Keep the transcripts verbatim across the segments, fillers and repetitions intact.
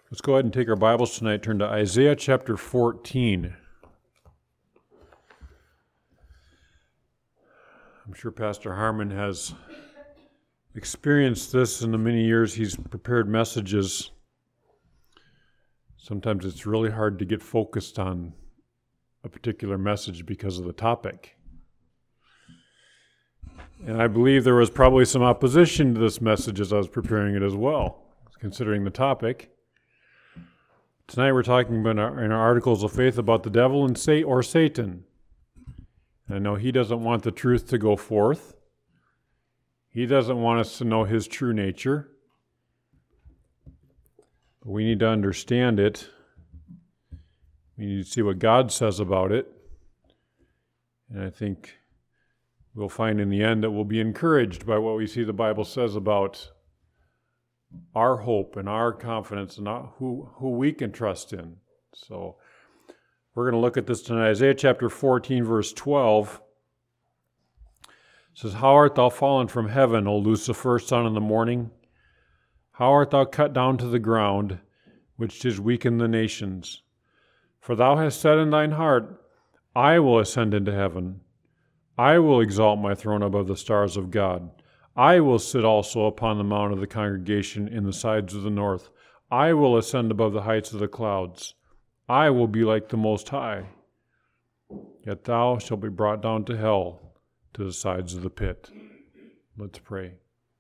Let's go ahead and take our Bibles tonight. Turn to Isaiah chapter fourteen. I'm sure Pastor Harmon has experienced this in the many years he's prepared messages. Sometimes it's really hard to get focused on a particular message because of the topic. And I believe there was probably some opposition to this message as I was preparing it as well, considering the topic. Tonight we're talking about in our, in our Articles of Faith about the devil and Sa- or Satan. And I know he doesn't want the truth to go forth. He doesn't want us to know his true nature. But we need to understand it. We need to see what God says about it. And I think we'll find in the end that we'll be encouraged by what we see the Bible says about our hope and our confidence and who, who we can trust in. So we're going to look at this tonight. Isaiah chapter fourteen, verse twelve. It says, "How art thou fallen from heaven, O Lucifer, son of the morning? How art thou cut down to the ground, which did weaken the nations? For thou hast said in thine heart, I will ascend into heaven. I will exalt my throne above the stars of God. I will sit also upon the mount of the congregation in the sides of the north. I will ascend above the heights of the clouds. I will be like the Most High. Yet thou shalt be brought down to hell, to the sides of the pit." Let's pray.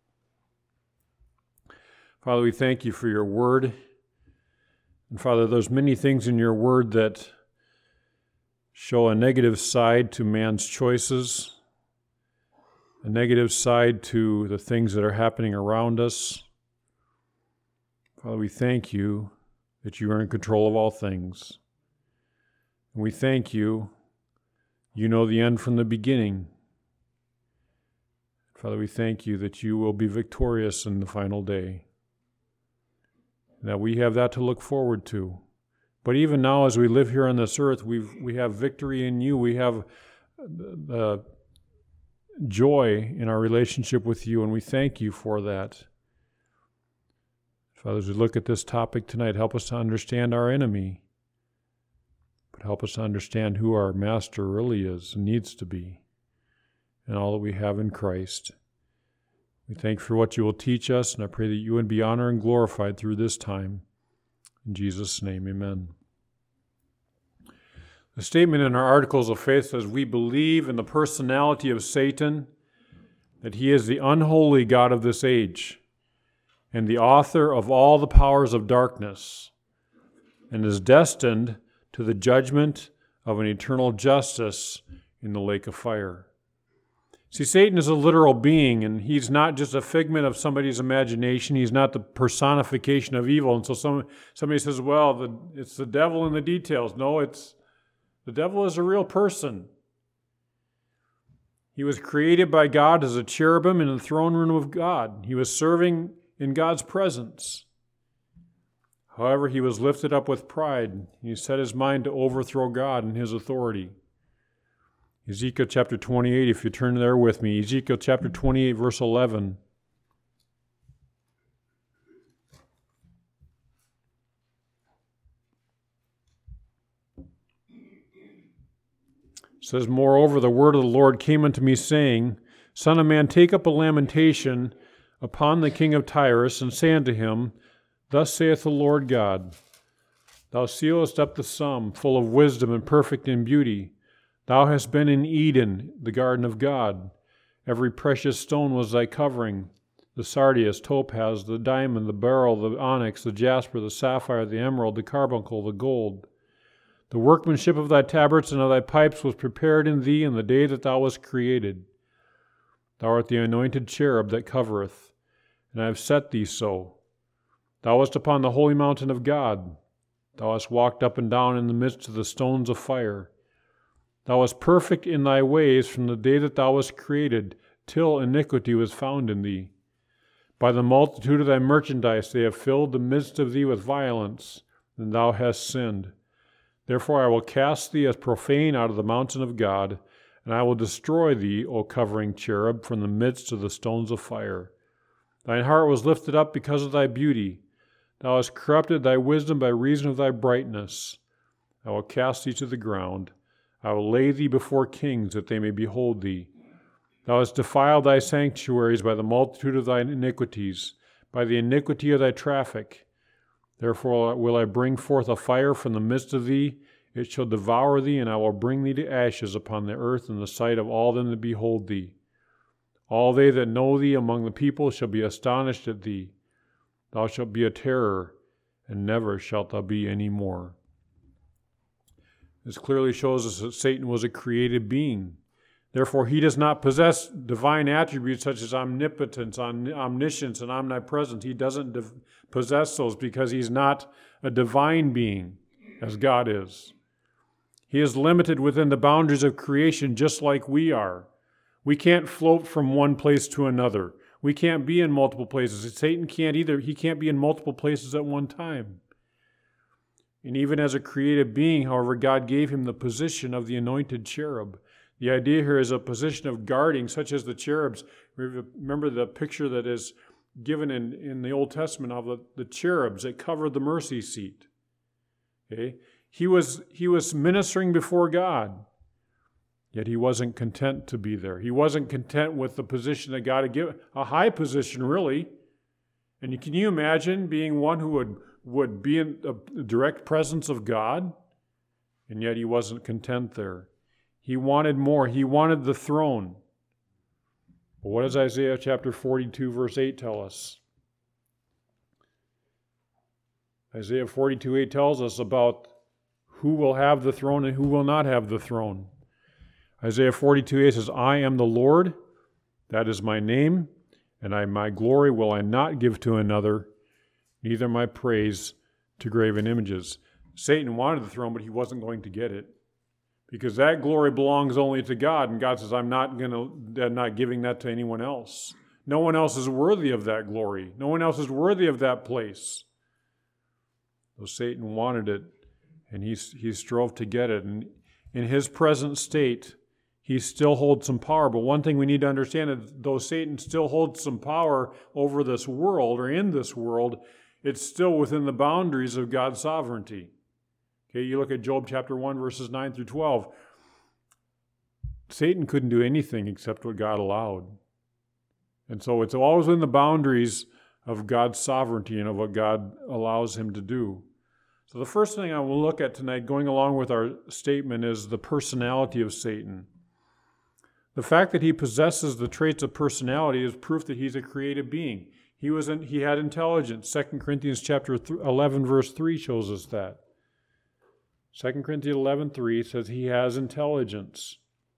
Father, we thank you for your word. And Father, there's many things in your word that show a negative side to man's choices, a negative side to the things that are happening around us. Father, we thank you that you are in control of all things. And we thank you, you know the end from the beginning. Father, we thank you that you will be victorious in the final day, and that we have that to look forward to. But even now, as we live here on this earth, we we have victory in you. We have the joy in our relationship with you, and we thank you for that. Father, as we look at this topic tonight, help us to understand our enemy, but help us to understand who our master really is and needs to be, and all that we have in Christ. We thank you for what you will teach us, and I pray that you would be honored and glorified through this time. In Jesus' name, amen. The statement in our Articles of Faith says, "We believe in the personality of Satan, that he is the unholy god of this age, and the author of all the powers of darkness, and is destined to the judgment of an eternal justice in the lake of fire." See, Satan is a literal being, and he's not just a figment of somebody's imagination. He's not the personification of evil. And so some, somebody says, well, the, it's the devil in the details. No, it's the devil is a real person. He was created by God as a cherubim in the throne room of God. He was serving in God's presence. However, he was lifted up with pride. He set his mind to overthrow God and his authority. Ezekiel chapter twenty-eight, if you turn there with me. Ezekiel chapter twenty-eight, verse eleven. It says, "Moreover, the word of the Lord came unto me, saying, Son of man, take up a lamentation upon the king of Tyrus, and say unto him, Thus saith the Lord God, Thou sealest up the sum, full of wisdom and perfect in beauty. Thou hast been in Eden, the garden of God. Every precious stone was thy covering, the sardius, topaz, the diamond, the beryl, the onyx, the jasper, the sapphire, the emerald, the carbuncle, the gold. The workmanship of thy tabrets and of thy pipes was prepared in thee in the day that thou wast created. Thou art the anointed cherub that covereth, and I have set thee so. Thou wast upon the holy mountain of God. Thou hast walked up and down in the midst of the stones of fire. Thou wast perfect in thy ways from the day that thou wast created, till iniquity was found in thee. By the multitude of thy merchandise they have filled the midst of thee with violence, and thou hast sinned. Therefore I will cast thee as profane out of the mountain of God, and I will destroy thee, O covering cherub, from the midst of the stones of fire. Thine heart was lifted up because of thy beauty. Thou hast corrupted thy wisdom by reason of thy brightness. I will cast thee to the ground. I will lay thee before kings, that they may behold thee. Thou hast defiled thy sanctuaries by the multitude of thine iniquities, by the iniquity of thy traffic. Therefore will I bring forth a fire from the midst of thee. It shall devour thee, and I will bring thee to ashes upon the earth in the sight of all them that behold thee. All they that know thee among the people shall be astonished at thee. Thou shalt be a terror, and never shalt thou be any more. This clearly shows us that Satan was a created being. Therefore, he does not possess divine attributes such as omnipotence, omniscience, and omnipresence. He doesn't div- possess those because he's not a divine being, as God is. He is limited within the boundaries of creation just like we are. We can't float from one place to another. We can't be in multiple places. Satan can't either. He can't be in multiple places at one time. And even as a created being, however, God gave him the position of the anointed cherub. The idea here is a position of guarding, such as the cherubs. Remember the picture that is given in, in the Old Testament of the, the cherubs that covered the mercy seat. Okay? He was, he was ministering before God, yet he wasn't content to be there. He wasn't content with the position that God had given, a high position, really. And can you imagine being one who would, would be in the direct presence of God? And yet he wasn't content there. He wanted more. He wanted the throne. But what does Isaiah chapter forty-two, verse eight tell us? Isaiah forty-two, eight tells us about who will have the throne and who will not have the throne. Isaiah forty-two, eight says, I am the Lord, that is my name, and I my glory will I not give to another, neither my praise to graven images. Satan wanted the throne, but he wasn't going to get it. Because that glory belongs only to God, and God says, I'm not going to, I'm not giving that to anyone else. No one else is worthy of that glory. No one else is worthy of that place. So Satan wanted it, and he, he strove to get it. And in his present state, he still holds some power. But one thing we need to understand is, though Satan still holds some power over this world, or in this world, it's still within the boundaries of God's sovereignty. Okay, you look at Job chapter one, verses nine through twelve. Satan couldn't do anything except what God allowed. And so it's always within the boundaries of God's sovereignty and of what God allows him to do. So the first thing I will look at tonight, going along with our statement, is the personality of Satan. The fact that he possesses the traits of personality is proof that he's a created being. He was in, he had intelligence. Second Corinthians chapter eleven, verse three shows us that. Second Corinthians eleven, three says he has intelligence.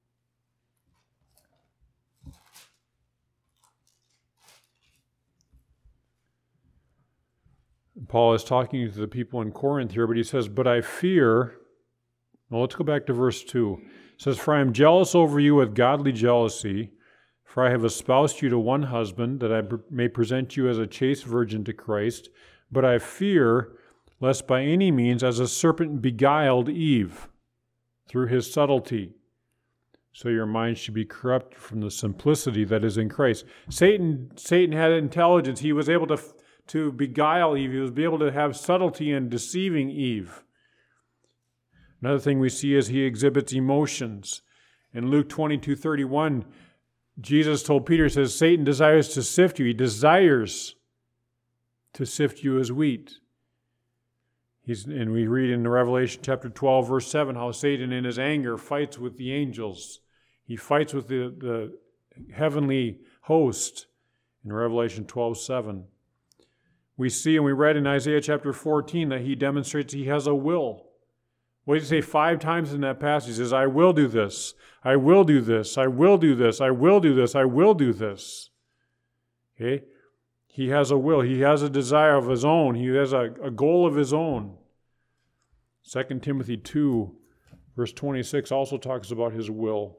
Paul is talking to the people in Corinth here, but he says, but I fear, well, let's go back to verse two. It says, for I am jealous over you with godly jealousy, for I have espoused you to one husband, that I may present you as a chaste virgin to Christ. But I fear, lest by any means, as a serpent beguiled Eve through his subtlety, so your mind should be corrupt from the simplicity that is in Christ. Satan, Satan had intelligence. He was able to, to beguile Eve. He was able to have subtlety in deceiving Eve. Another thing we see is he exhibits emotions. In Luke twenty-two thirty-one, Jesus told Peter, says, Satan desires to sift you. He desires to sift you as wheat. He's, and we read in Revelation chapter twelve, verse seven, how Satan in his anger fights with the angels. He fights with the, the heavenly host in Revelation twelve, seven. We see and we read in Isaiah chapter fourteen that he demonstrates he has a will. What did he say five times in that passage? He says, I will do this, I will do this, I will do this, I will do this, I will do this. Okay? He has a will. He has a desire of his own. He has a, a goal of his own. Second Timothy two, verse twenty-six also talks about his will.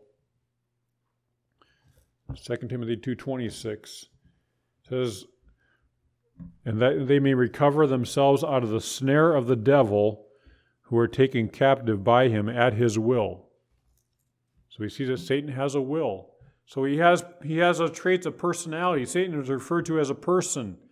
Second Timothy two twenty-six says, and that they may recover themselves out of the snare of the devil, who are taken captive by him at his will. So we see that Satan has a will. So he has he has a traits of personality. Satan is referred to as a person.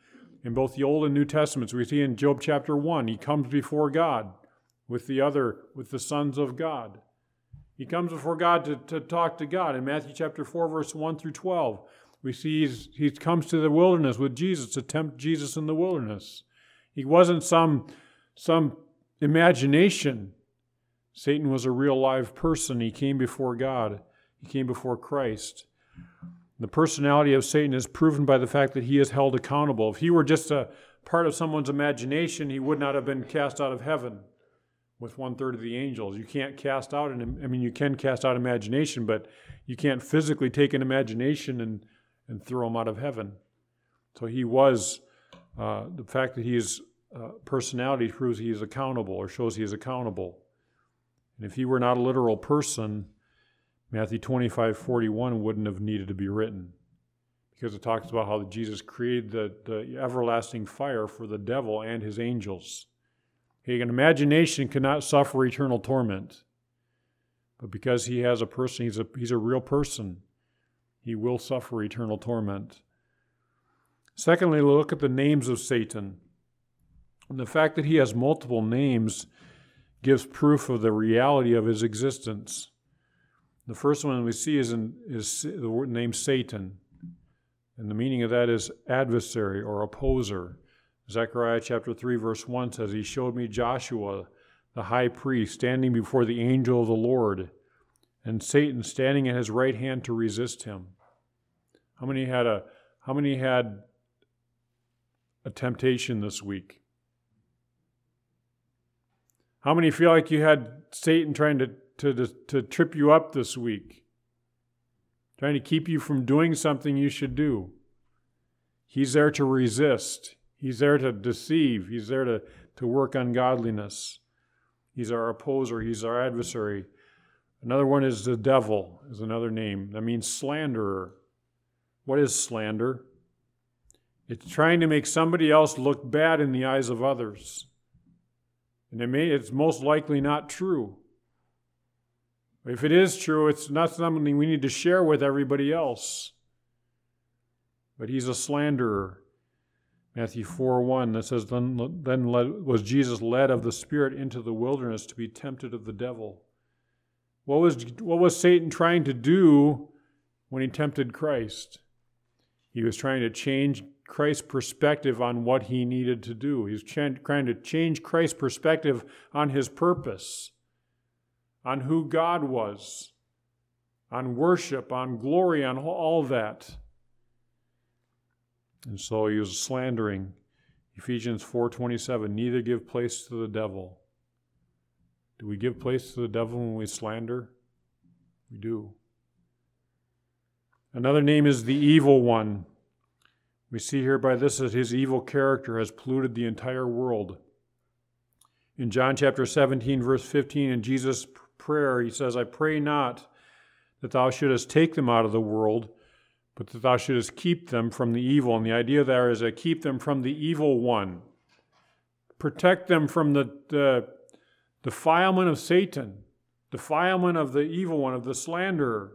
in both the Old and New Testaments. We see in Job chapter one, he comes before God with the other, with the sons of God. He comes before God to, to talk to God. In Matthew chapter four, verse one through twelve, we see he's, he comes to the wilderness with Jesus to tempt Jesus in the wilderness. He wasn't some, some imagination. Satan was a real live person. He came before God. He came before Christ. The personality of Satan is proven by the fact that he is held accountable. If he were just a part of someone's imagination, he would not have been cast out of heaven with one-third of the angels. You can't cast out, an, I mean, you can cast out imagination, but you can't physically take an imagination and, and throw him out of heaven. So he was, uh, the fact that he is uh, personality proves he is accountable or shows he is accountable. And if he were not a literal person, Matthew twenty-five forty-one wouldn't have needed to be written, because it talks about how Jesus created the, the everlasting fire for the devil and his angels. Hey, an imagination cannot suffer eternal torment, but because he has a person, he's a, he's a real person, he will suffer eternal torment. Secondly, look at the names of Satan. And the fact that he has multiple names gives proof of the reality of his existence. The first one we see is, in, is the word name Satan. And the meaning of that is adversary or opposer. Zechariah chapter three verse one says, he showed me Joshua, the high priest, standing before the angel of the Lord, and Satan standing at his right hand to resist him. How many had a how many had a temptation this week? How many feel like you had Satan trying to To, to, to trip you up this week, trying to keep you from doing something you should do? He's there to resist. He's there to deceive. He's there to, to work ungodliness. He's our opposer. He's our adversary. Another one is the devil, is another name. That means slanderer. What is slander? It's trying to make somebody else look bad in the eyes of others. And it may, it's most likely not true. If it is true, it's not something we need to share with everybody else. But he's a slanderer. Matthew four one, that says, Then, then led, was Jesus led of the Spirit into the wilderness to be tempted of the devil. What was, what was Satan trying to do when he tempted Christ? He was trying to change Christ's perspective on what he needed to do. He was trying to change Christ's perspective on his purpose, on who God was, on worship, on glory, on all that. And so he was slandering. Ephesians four twenty-seven, neither give place to the devil. Do we give place to the devil when we slander? We do. Another name is the evil one. We see here by this that his evil character has polluted the entire world. In John chapter seventeen, verse fifteen, in Jesus' prayer, he says, I pray not that thou shouldest take them out of the world, but that thou shouldest keep them from the evil. And the idea there is that keep them from the evil one. Protect them from the, the defilement of Satan, defilement of the evil one, of the slanderer.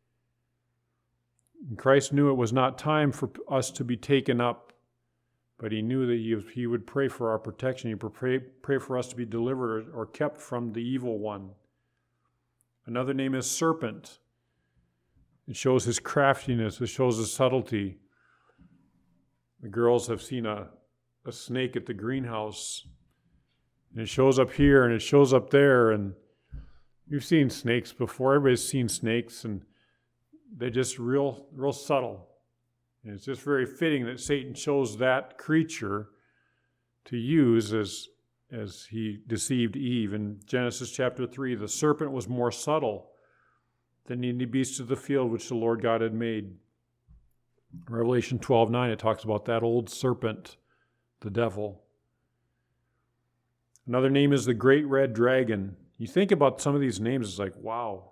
And Christ knew it was not time for us to be taken up, but he knew that he, was, he would pray for our protection. He would pray, pray for us to be delivered or, or kept from the evil one. Another name is serpent. It shows his craftiness. It shows his subtlety. The girls have seen a, a snake at the greenhouse. And it shows up here and it shows up there. And you've seen snakes before. Everybody's seen snakes. And they're just real, real subtle. And it's just very fitting that Satan chose that creature to use as, as he deceived Eve. In Genesis chapter three, the serpent was more subtle than any beast of the field which the Lord God had made. Revelation twelve nine, it talks about that old serpent, the devil. Another name is the great red dragon. You think about some of these names, it's like, wow.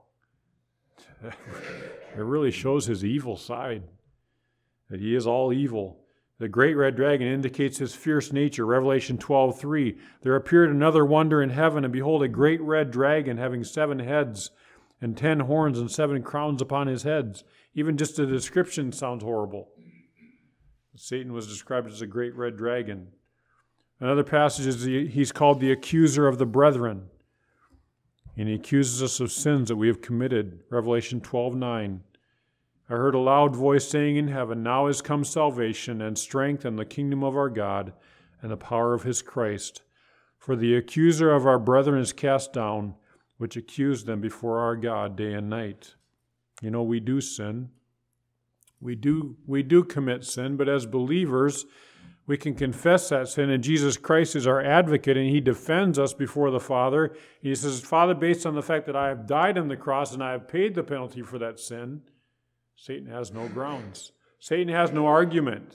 It really shows his evil side, that he is all evil. The great red dragon indicates his fierce nature. Revelation twelve three, there appeared another wonder in heaven, and behold, a great red dragon having seven heads and ten horns and seven crowns upon his heads. Even just the description sounds horrible. Satan was described as a great red dragon. Another passage is the, he's called the accuser of the brethren. And he accuses us of sins that we have committed. Revelation twelve nine. I heard a loud voice saying in heaven, now is come salvation and strength and the kingdom of our God and the power of his Christ. For the accuser of our brethren is cast down, which accused them before our God day and night. You know, we do sin. We do, we do commit sin, but as believers, we can confess that sin, and Jesus Christ is our advocate, and he defends us before the Father. He says, Father, based on the fact that I have died on the cross and I have paid the penalty for that sin, Satan has no grounds. Satan has no argument.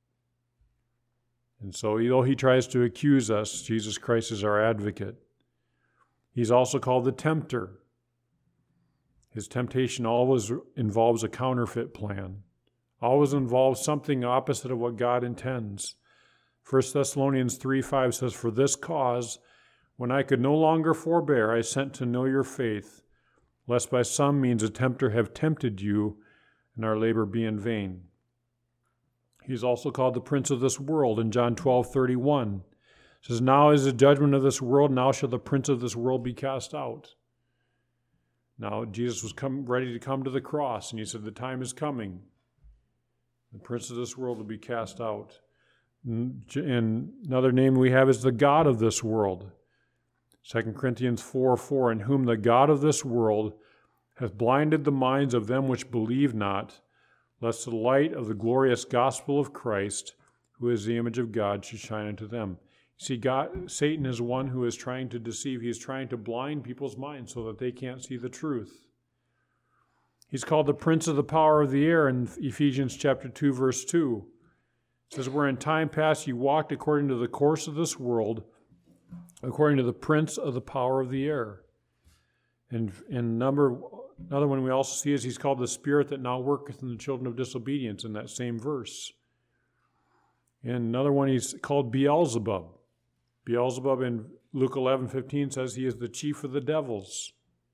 And so, though he tries to accuse us, Jesus Christ is our advocate. He's also called the tempter. His temptation always involves a counterfeit plan. Always involves something opposite of what God intends. First Thessalonians three five says, for this cause, when I could no longer forbear, I sent to know your faith, lest by some means a tempter have tempted you, and our labor be in vain. He's also called the prince of this world in John twelve thirty-one. It says, now is the judgment of this world, now shall the prince of this world be cast out. Now Jesus was come, ready to come to the cross, and he said, the time is coming. The prince of this world will be cast out. And another name we have is the God of this world. Second Corinthians four four, in whom the God of this world hath blinded the minds of them which believe not, lest the light of the glorious gospel of Christ, who is the image of God, should shine unto them. See, God, Satan is one who is trying to deceive. He is trying to blind people's minds so that they can't see the truth. He's called the prince of the power of the air in Ephesians chapter two, verse two. It says, where in time past you walked according to the course of this world, according to the prince of the power of the air. And, and number, another one we also see is he's called the spirit that now worketh in the children of disobedience in that same verse. And another one he's called Beelzebub. Beelzebub in Luke eleven fifteen says he is the chief of the devils.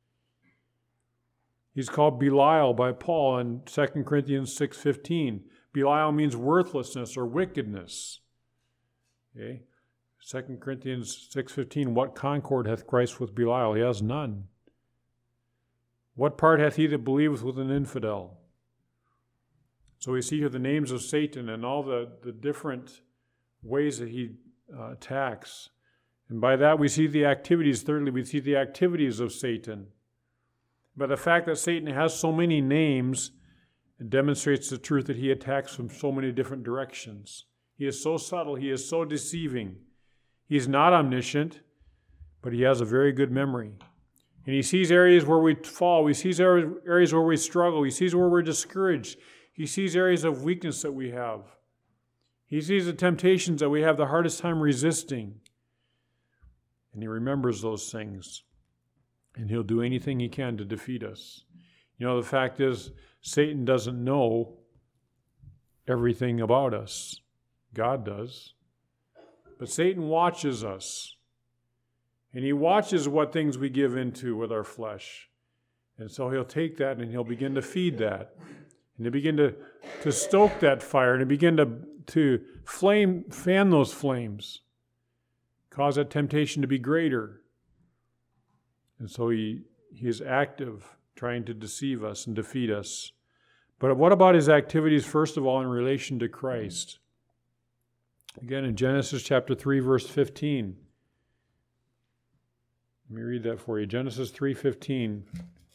He's called Belial by Paul in Second Corinthians six fifteen. Belial means worthlessness or wickedness. Okay? Second Corinthians six fifteen, what concord hath Christ with Belial? He has none. What part hath he that believeth with an infidel? So we see here the names of Satan and all the, the different ways that he uh, attacks. And by that we see the activities. Thirdly, we see the activities of Satan. But the fact that Satan has so many names, it demonstrates the truth that he attacks from so many different directions. He is so subtle, he is so deceiving. He's not omniscient, but he has a very good memory. And he sees areas where we fall. He sees areas where we struggle. He sees where we're discouraged. He sees areas of weakness that we have. He sees the temptations that we have the hardest time resisting. And he remembers those things. And he'll do anything he can to defeat us. You know, the fact is, Satan doesn't know everything about us. God does. But Satan watches us. And he watches what things we give into with our flesh. And so he'll take that and he'll begin to feed that. And he'll begin to, to stoke that fire and he'll begin to, to flame, fan those flames. Cause that temptation to be greater. And so he, he is active, trying to deceive us and defeat us. But what about his activities, first of all, in relation to Christ? Again, in Genesis chapter three, verse fifteen. Let me read that for you. Genesis three fifteen.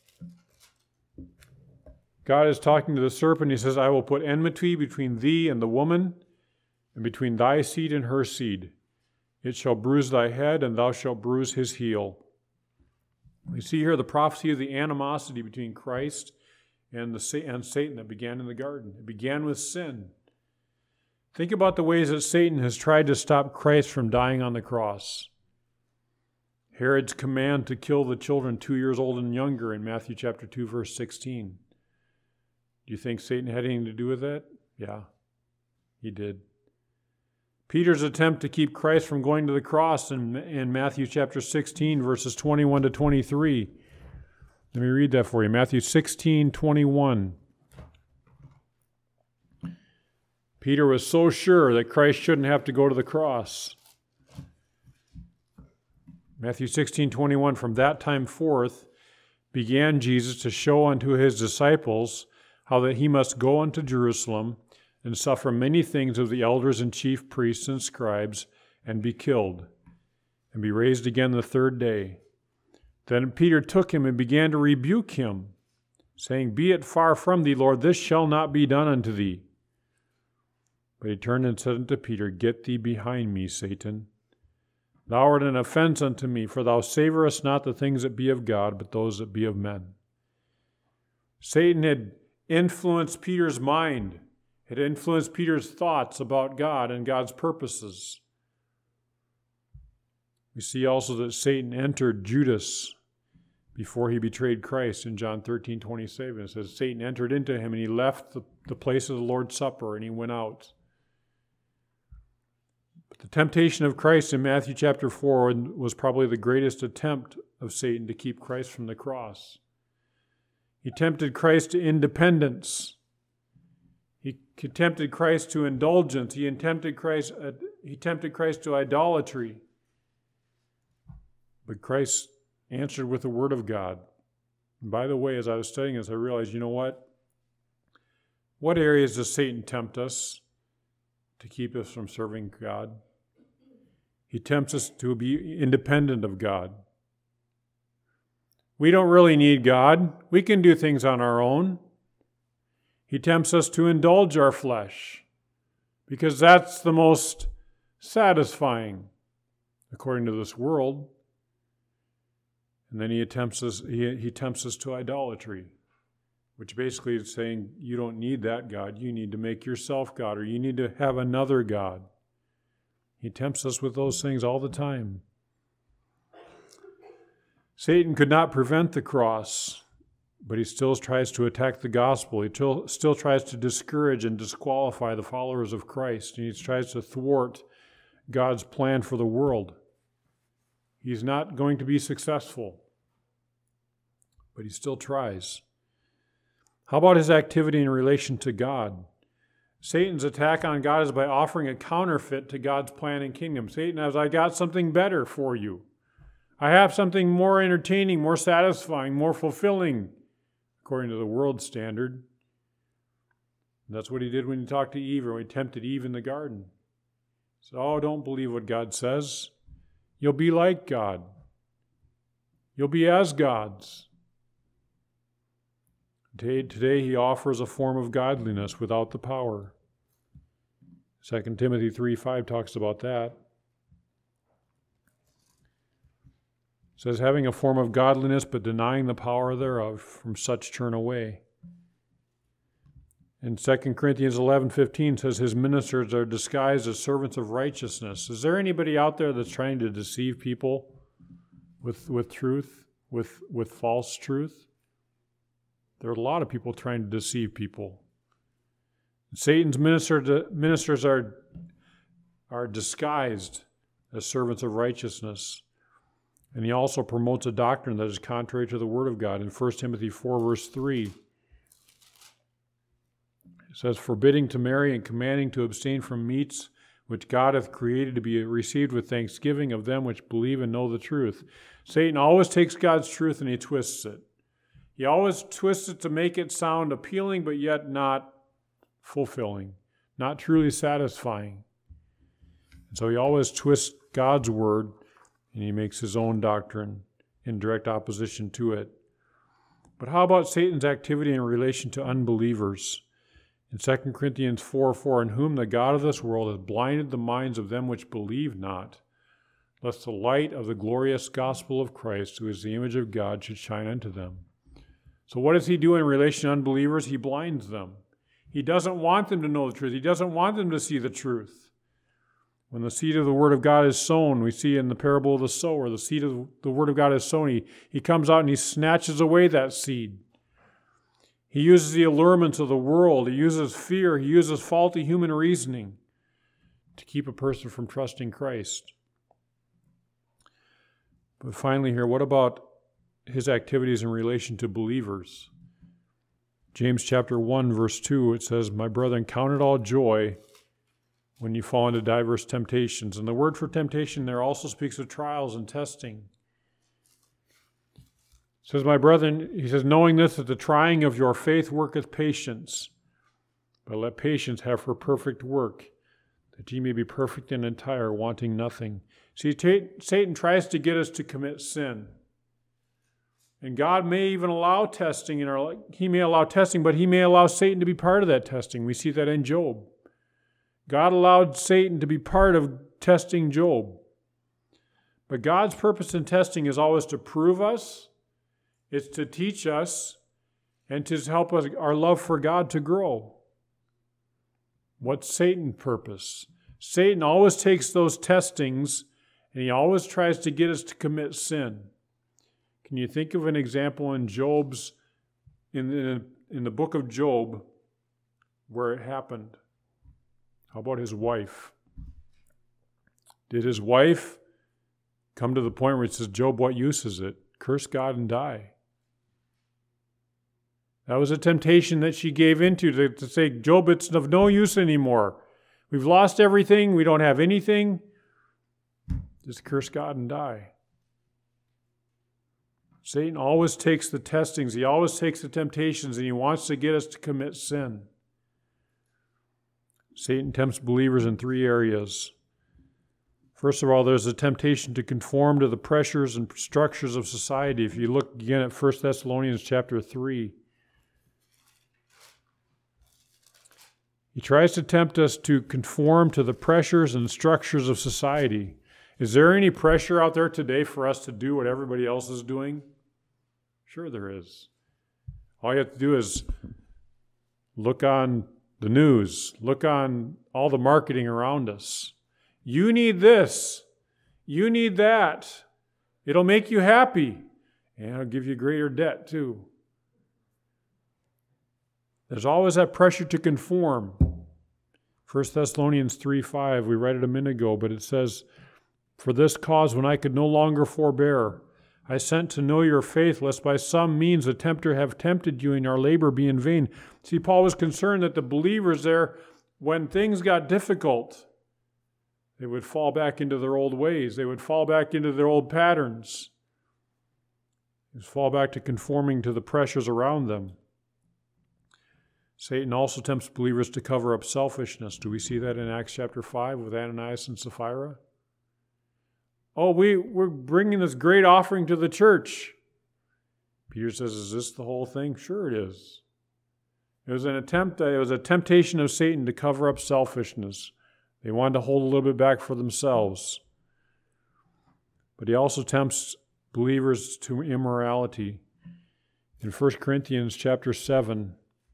God is talking to the serpent. He says, I will put enmity between thee and the woman, and between thy seed and her seed. It shall bruise thy head, and thou shalt bruise his heel. We see here the prophecy of the animosity between Christ and, the, and Satan that began in the garden. It began with sin. Think about the ways that Satan has tried to stop Christ from dying on the cross. Herod's command to kill the children two years old and younger in Matthew chapter two, verse sixteen. Do you think Satan had anything to do with that? Yeah, he did. Peter's attempt to keep Christ from going to the cross in, in Matthew chapter sixteen, verses twenty-one to twenty-three. Let me read that for you. Matthew sixteen, twenty-one. Peter was so sure that Christ shouldn't have to go to the cross. Matthew sixteen twenty-one, from that time forth began Jesus to show unto his disciples how that he must go unto Jerusalem and suffer many things of the elders and chief priests and scribes, and be killed, and be raised again the third day. Then Peter took him and began to rebuke him, saying, Be it far from thee, Lord, this shall not be done unto thee. But he turned and said unto Peter, Get thee behind me, Satan. Thou art an offense unto me, for thou savorest not the things that be of God, but those that be of men. Satan had influenced Peter's mind, had influenced Peter's thoughts about God and God's purposes. We see also that Satan entered Judas before he betrayed Christ in John thirteen twenty-seven. It says, Satan entered into him, and he left the, the place of the Lord's Supper, and he went out. But the temptation of Christ in Matthew chapter four was probably the greatest attempt of Satan to keep Christ from the cross. He tempted Christ to independence. He tempted Christ to indulgence. He tempted Christ, uh, he tempted Christ to idolatry. But Christ answered with the Word of God. And by the way, as I was studying this, I realized, you know what? What areas does Satan tempt us to keep us from serving God? He tempts us to be independent of God. We don't really need God. We can do things on our own. He tempts us to indulge our flesh because that's the most satisfying, according to this world. And then he tempts us, he, he tempts us to idolatry, which basically is saying you don't need that God. You need to make yourself God, or you need to have another God. He tempts us with those things all the time. Satan could not prevent the cross, but he still tries to attack the gospel. He still, still tries to discourage and disqualify the followers of Christ, and he tries to thwart God's plan for the world. He's not going to be successful, but he still tries. How about his activity in relation to God? Satan's attack on God is by offering a counterfeit to God's plan and kingdom. Satan says, I got something better for you. I have something more entertaining, more satisfying, more fulfilling, according to the world standard. And that's what he did when he talked to Eve, or when he tempted Eve in the garden. He said, oh, don't believe what God says. You'll be like God. You'll be as gods. Today, today he offers a form of godliness without the power. Second Timothy three five talks about that. It says, having a form of godliness but denying the power thereof, from such turn away. And Second Corinthians eleven fifteen says, his ministers are disguised as servants of righteousness. Is there anybody out there that's trying to deceive people with, with truth, with, with false truth? There are a lot of people trying to deceive people. Satan's minister, ministers are, are disguised as servants of righteousness. And he also promotes a doctrine that is contrary to the Word of God. In First Timothy four, verse three, it says, forbidding to marry and commanding to abstain from meats which God hath created to be received with thanksgiving of them which believe and know the truth. Satan always takes God's truth and he twists it. He always twists it to make it sound appealing, but yet not fulfilling, not truly satisfying. And so he always twists God's word, and he makes his own doctrine in direct opposition to it. But how about Satan's activity in relation to unbelievers? In Second Corinthians four four, in whom the God of this world has blinded the minds of them which believe not, lest the light of the glorious gospel of Christ, who is the image of God, should shine unto them. So what does he do in relation to unbelievers? He blinds them. He doesn't want them to know the truth. He doesn't want them to see the truth. When the seed of the Word of God is sown, we see in the parable of the sower, the seed of the Word of God is sown. He, he comes out and he snatches away that seed. He uses the allurements of the world. He uses fear. He uses faulty human reasoning to keep a person from trusting Christ. But finally here, what about his activities in relation to believers? James chapter one, verse two, it says, my brethren, count it all joy when you fall into diverse temptations. And the word for temptation there also speaks of trials and testing. It says, my brethren, he says, knowing this, that the trying of your faith worketh patience. But let patience have her perfect work, that ye may be perfect and entire, wanting nothing. See, Satan tries to get us to commit sin. And God may even allow testing in our life. He may allow testing, but he may allow Satan to be part of that testing. We see that in Job. God allowed Satan to be part of testing Job. But God's purpose in testing is always to prove us, it's to teach us, and to help us, our love for God to grow. What's Satan's purpose? Satan always takes those testings and he always tries to get us to commit sin. Can you think of an example in Job's, in the, in the book of Job, where it happened? How about his wife? Did his wife come to the point where it says, Job, what use is it? Curse God and die. That was a temptation that she gave into, to, to say, Job, it's of no use anymore. We've lost everything. We don't have anything. Just curse God and die. Satan always takes the testings. He always takes the temptations, and he wants to get us to commit sin. Satan tempts believers in three areas. First of all, there's a temptation to conform to the pressures and structures of society. If you look again at First Thessalonians chapter three, he tries to tempt us to conform to the pressures and structures of society. Is there any pressure out there today for us to do what everybody else is doing? Sure there is. All you have to do is look on the news, look on all the marketing around us. You need this. You need that. It'll make you happy. And it'll give you greater debt too. There's always that pressure to conform. First Thessalonians three five, we read it a minute ago, but it says, for this cause, when I could no longer forbear, I sent to know your faith, lest by some means the tempter have tempted you and our labor be in vain. See, Paul was concerned that the believers there, when things got difficult, they would fall back into their old ways. They would fall back into their old patterns. They would fall back to conforming to the pressures around them. Satan also tempts believers to cover up selfishness. Do we see that in Acts chapter five with Ananias and Sapphira? Oh, we, we're bringing this great offering to the church. Peter says, is this the whole thing? Sure it is. It was an attempt, it was a temptation of Satan to cover up selfishness. They wanted to hold a little bit back for themselves. But he also tempts believers to immorality. In First Corinthians chapter seven,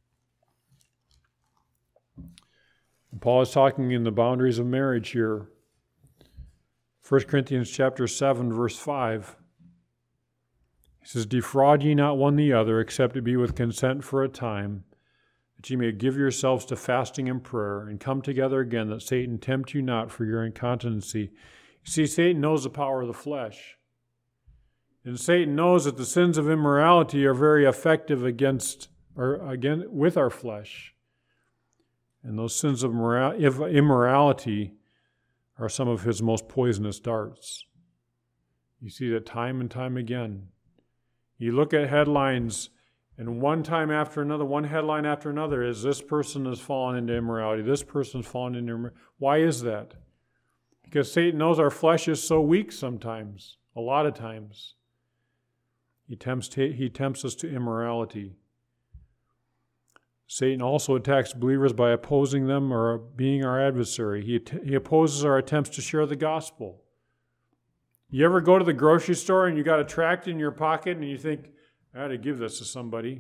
Paul is talking in the boundaries of marriage here. First Corinthians chapter seven, verse five. He says, defraud ye not one the other, except it be with consent for a time, that ye may give yourselves to fasting and prayer, and come together again, that Satan tempt you not for your incontinency. You see, Satan knows the power of the flesh. And Satan knows that the sins of immorality are very effective against, or again, with our flesh. And those sins of immorality are some of his most poisonous darts. You see that time and time again. You look at headlines, and one time after another, one headline after another is this person has fallen into immorality, this person has fallen into immorality. Why is that? Because Satan knows our flesh is so weak sometimes, a lot of times. He tempts, he tempts us to immorality. Satan also attacks believers by opposing them or being our adversary. He, he opposes our attempts to share the gospel. You ever go to the grocery store and you got a tract in your pocket and you think, I ought to give this to somebody.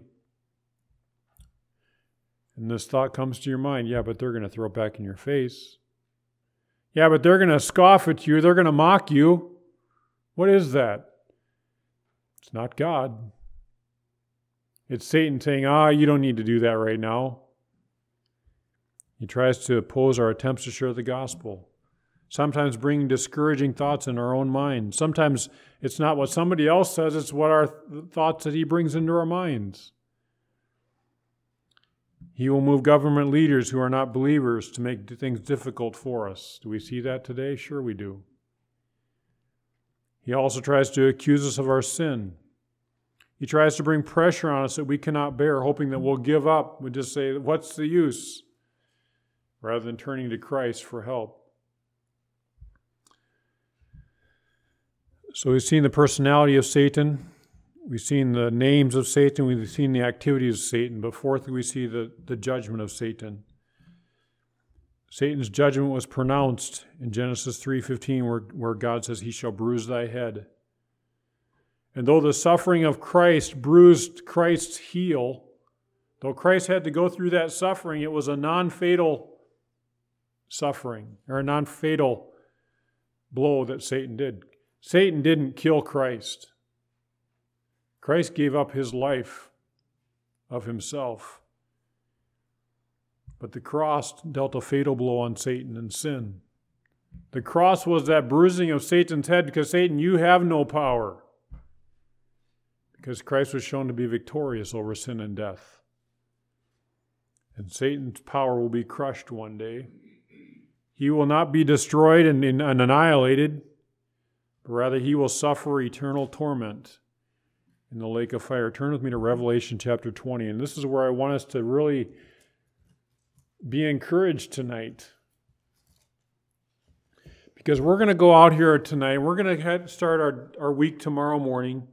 And this thought comes to your mind, yeah, but they're going to throw it back in your face. Yeah, but they're going to scoff at you. They're going to mock you. What is that? It's not God. It's Satan saying, ah, you don't need to do that right now. He tries to oppose our attempts to share the gospel. Sometimes bringing discouraging thoughts in our own mind. Sometimes it's not what somebody else says, it's what our th- thoughts that he brings into our minds. He will move government leaders who are not believers to make things difficult for us. Do we see that today? Sure we do. He also tries to accuse us of our sin. He tries to bring pressure on us that we cannot bear, hoping that we'll give up. We just say, what's the use? Rather than turning to Christ for help. So we've seen the personality of Satan. We've seen the names of Satan. We've seen the activities of Satan. But fourthly, we see the, the judgment of Satan. Satan's judgment was pronounced in Genesis three fifteen, where, where God says, he shall bruise thy head. And though the suffering of Christ bruised Christ's heel, though Christ had to go through that suffering, it was a non-fatal suffering, or a non-fatal blow that Satan did. Satan didn't kill Christ. Christ gave up his life of himself. But the cross dealt a fatal blow on Satan and sin. The cross was that bruising of Satan's head because, Satan, you have no power. Because Christ was shown to be victorious over sin and death. And Satan's power will be crushed one day. He will not be destroyed and, and annihilated, but rather he will suffer eternal torment in the lake of fire. Turn with me to Revelation chapter twenty, and this is where I want us to really be encouraged tonight. Because we're going to go out here tonight, we're going to start our, our week tomorrow morning,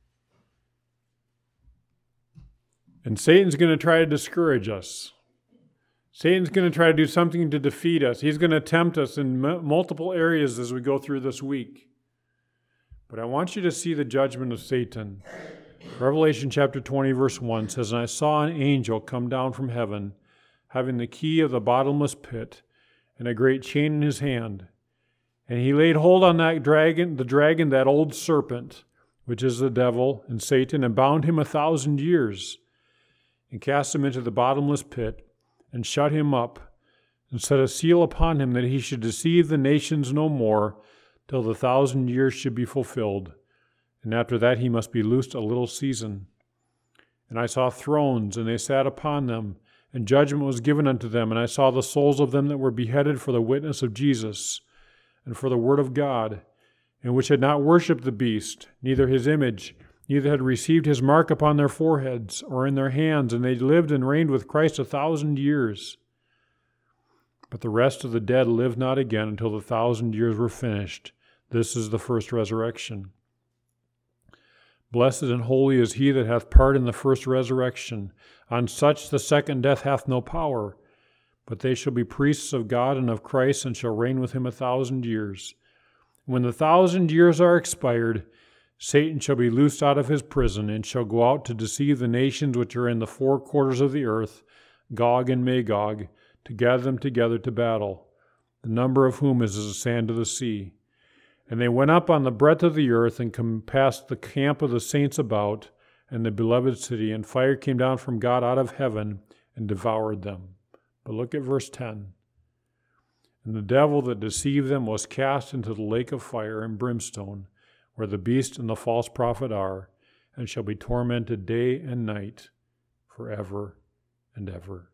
and Satan's going to try to discourage us. Satan's going to try to do something to defeat us. He's going to tempt us in m- multiple areas as we go through this week. But I want you to see the judgment of Satan. Revelation chapter twenty, verse one says, and I saw an angel come down from heaven, having the key of the bottomless pit, and a great chain in his hand. And he laid hold on that dragon, the dragon, that old serpent, which is the devil and Satan, and bound him a thousand years, and cast him into the bottomless pit, and shut him up, and set a seal upon him that he should deceive the nations no more, till the thousand years should be fulfilled. And after that he must be loosed a little season. And I saw thrones, and they sat upon them, and judgment was given unto them. And I saw the souls of them that were beheaded for the witness of Jesus, and for the word of God, and which had not worshipped the beast, neither his image, neither had received his mark upon their foreheads or in their hands, and they lived and reigned with Christ a thousand years. But the rest of the dead lived not again until the thousand years were finished. This is the first resurrection. Blessed and holy is he that hath part in the first resurrection. On such the second death hath no power, but they shall be priests of God and of Christ, and shall reign with him a thousand years. When the thousand years are expired, Satan shall be loosed out of his prison, and shall go out to deceive the nations which are in the four quarters of the earth, Gog and Magog, to gather them together to battle, the number of whom is as the sand of the sea. And they went up on the breadth of the earth, and compassed the camp of the saints about, and the beloved city, and fire came down from God out of heaven, and devoured them. But look at verse ten. And the devil that deceived them was cast into the lake of fire and brimstone, where the beast and the false prophet are, and shall be tormented day and night forever and ever.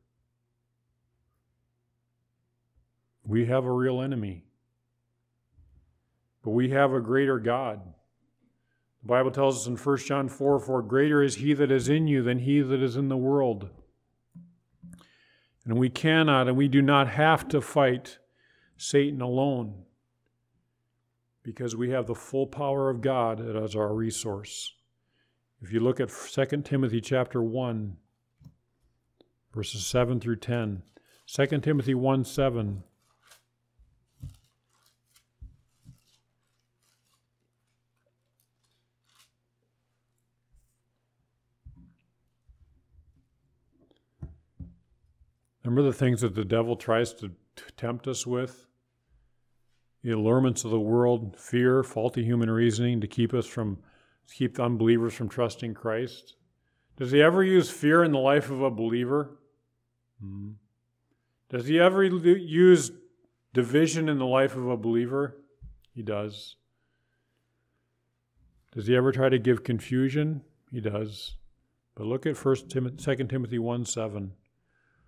We have a real enemy, but we have a greater God. The Bible tells us in First John four, for greater is he that is in you than he that is in the world. And we cannot and we do not have to fight Satan alone, because we have the full power of God as our resource. If you look at Second Timothy chapter one, verses seven through ten, Second Timothy one seven, remember the things that the devil tries to tempt us with? The allurements of the world, fear, faulty human reasoning to keep us from, keep the unbelievers from trusting Christ. Does he ever use fear in the life of a believer? Hmm. Does he ever use division in the life of a believer? He does. Does he ever try to give confusion? He does. But look at First Timothy, Second Timothy one seven.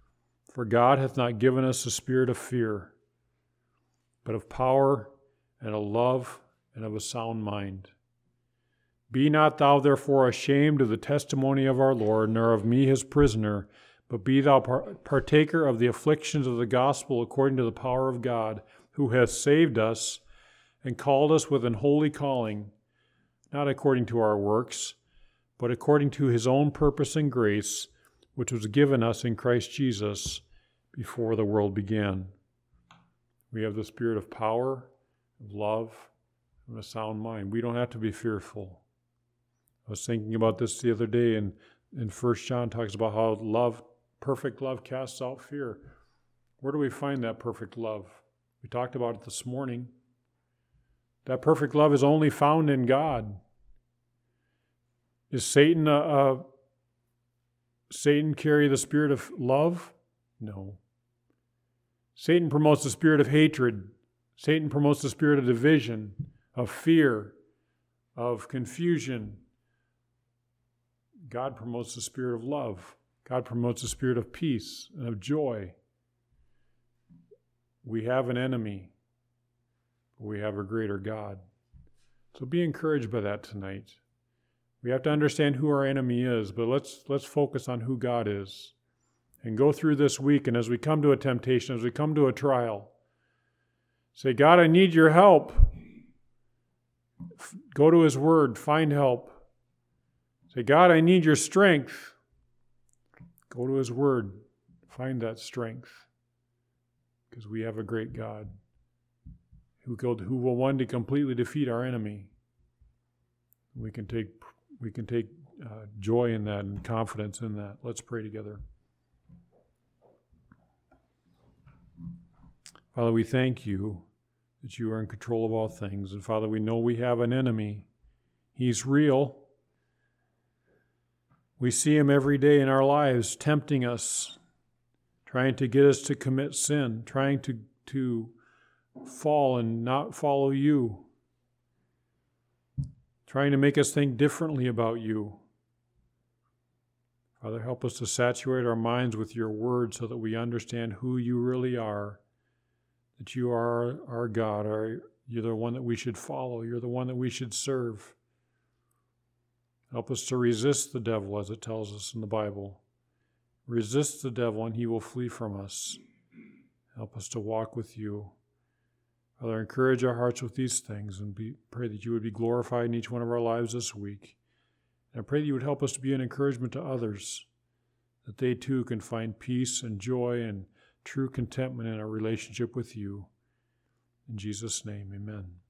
For God hath not given us a spirit of fear, but of power and of love and of a sound mind. Be not thou therefore ashamed of the testimony of our Lord, nor of me his prisoner, but be thou partaker of the afflictions of the gospel according to the power of God, who hath saved us and called us with an holy calling, not according to our works, but according to his own purpose and grace, which was given us in Christ Jesus before the world began. We have the spirit of power, of love, and a sound mind. We don't have to be fearful. I was thinking about this the other day, and in First John talks about how love, perfect love casts out fear. Where do we find that perfect love? We talked about it this morning. That perfect love is only found in God. Is Satan a, a Satan carry the spirit of love? No. Satan promotes the spirit of hatred. Satan promotes the spirit of division, of fear, of confusion. God promotes the spirit of love. God promotes the spirit of peace and of joy. We have an enemy, but we have a greater God. So be encouraged by that tonight. We have to understand who our enemy is, but let's let's focus on who God is. And go through this week, and as we come to a temptation, as we come to a trial, say, God, I need your help. Go to his word, find help. Say, God, I need your strength. Go to his word, find that strength. Because we have a great God who will, who will one day completely defeat our enemy. We can take, we can take uh, joy in that and confidence in that. Let's pray together. Father, we thank you that you are in control of all things. And Father, we know we have an enemy. He's real. We see him every day in our lives, tempting us, trying to get us to commit sin, trying to, to fall and not follow you, trying to make us think differently about you. Father, help us to saturate our minds with your word so that we understand who you really are, that you are our God, our, you're the one that we should follow, you're the one that we should serve. Help us to resist the devil, as it tells us in the Bible. Resist the devil and he will flee from us. Help us to walk with you. Father, encourage our hearts with these things and be, pray that you would be glorified in each one of our lives this week. And I pray that you would help us to be an encouragement to others, that they too can find peace and joy and true contentment in our relationship with you. In Jesus' name, amen.